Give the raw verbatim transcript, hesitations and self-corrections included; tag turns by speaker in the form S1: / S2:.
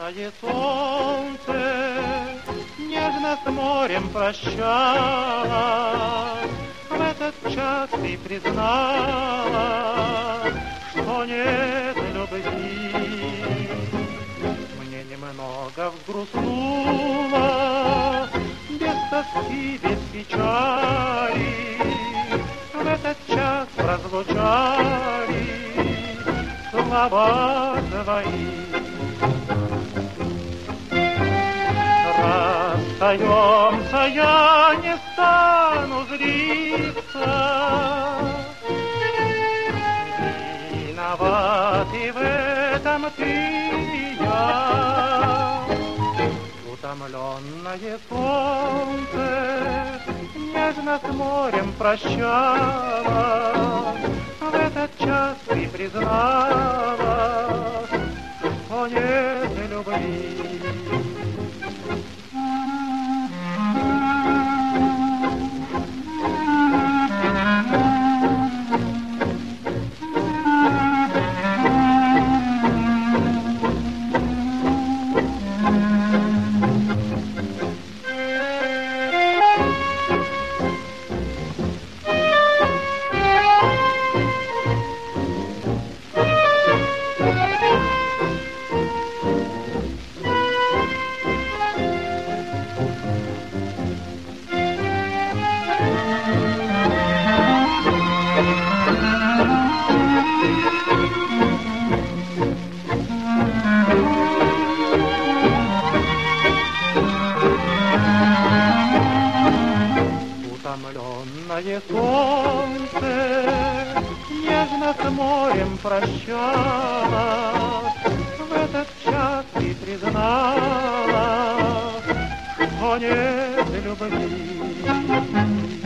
S1: Утомленное солнце нежно с морем прощалось. В этот час ты признала, что нет любви. Мне немного взгрустнуло, без тоски, без печали. В этот час прозвучали слова твои. Расстаемся, я не стану злиться. Виноват и в этом ты и я. Утомленное солнце нежно с морем прощалось. В этот час ты признала, что нет любви. Утомленное солнце нежно с морем прощалось. В этот час ты признала, что нет любви.